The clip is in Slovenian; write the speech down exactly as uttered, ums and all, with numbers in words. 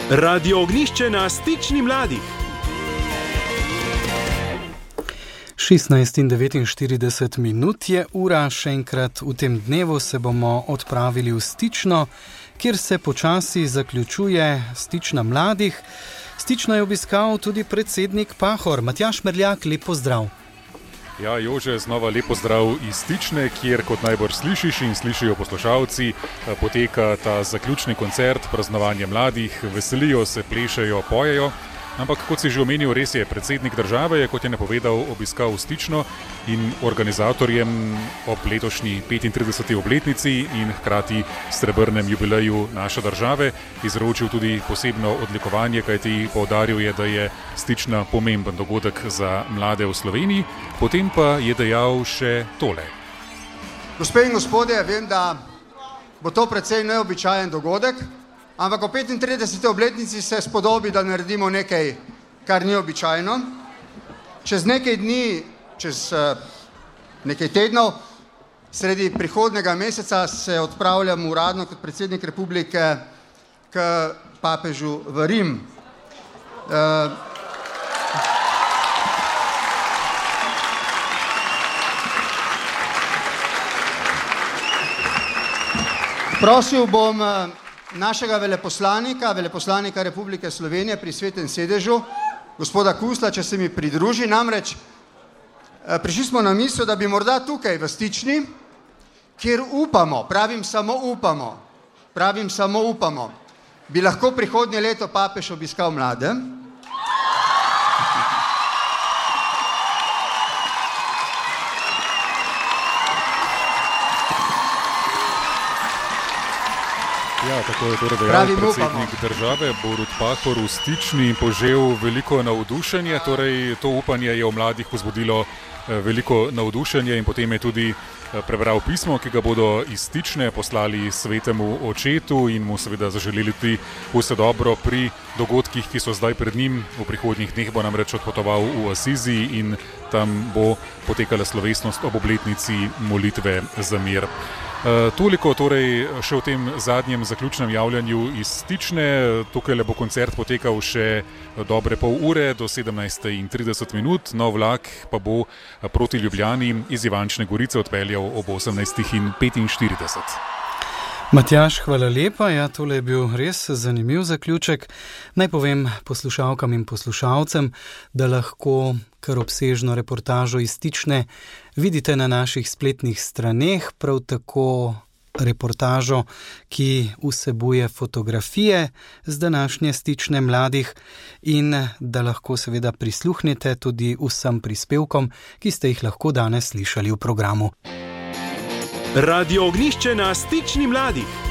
Radio Ognjišče na Stični mladih. šestnajst in devetinštirideset minut je ura, še enkrat v tem dnevu se bomo odpravili v Stično, kjer se počasi zaključuje Stična mladih. Stično je obiskal tudi predsednik Pahor. Matjaž Merljak, lep pozdrav. Ja, Jože, znova lep pozdrav iz Stične, kjer, kot najbolj slišiš in slišijo poslušalci, poteka ta zaključni koncert, praznovanje mladih, veselijo se, plešejo, pojejo. Ampak, kot si že omenil, res je, predsednik države je, kot je napovedal, obiskal Stično in organizatorjem ob letošnji petintrideseti obletnici in hkrati srebrnem jubileju naše države izročil tudi posebno odlikovanje, kajti poudaril je, da je Stična pomemben dogodek za mlade v Sloveniji. Potem pa je dejal še tole. Gospe in gospodje, vem, da bo to precej neobičajen dogodek, ampak o petintrideseti obletnici se spodobi, da naredimo nekaj, kar ni običajno. Čez nekaj dni, čez uh, nekaj tednov, sredi prihodnega meseca se odpravljam uradno kot predsednik republike k papežu v Rim. Uh, prosil bom uh, našega veleposlanika, veleposlanika Republike Slovenije pri Svetem sedežu, gospoda Kusla, če se mi pridruži. Namreč prišli smo na misel, da bi morda tukaj v Stični, kjer upamo, pravim samo upamo, pravim samo upamo, bi lahko prihodnje leto papež obiskal mlade. Ja, tako je torej dejal predsednik države Borut Pahor v Stični, požel veliko navdušenje, torej to upanje je v mladih vzbudilo veliko navdušenje in potem je tudi prebral pismo, ki ga bodo iz Stične poslali svetemu očetu in mu seveda zaželeli tudi vse dobro pri dogodkih, ki so zdaj pred njim. V prihodnjih dneh bo namreč odpotoval v Asizi in tam bo potekala slovesnost ob obletnici molitve za mir. Uh, toliko torej še v tem zadnjem zaključnem javljanju iz Stične. Tukaj bo koncert potekal še dobre pol ure do sedemnajst in trideset minut, nov vlak pa bo proti Ljubljani iz Ivančne Gorice odpeljal ob osemnajst in petinštirideset. Matjaž, hvala lepa. Ja, tole je bil res zanimiv zaključek. Naj povem poslušalkam in poslušalcem, da lahko kar obsežno reportažo iz Stične vidite na naših spletnih straneh, prav tako reportažo, ki vsebuje fotografije z današnje Stične mladih in da lahko seveda prisluhnete tudi vsem prispevkom, ki ste jih lahko danes slišali v programu. Radio Ognjišče na Stični mladih.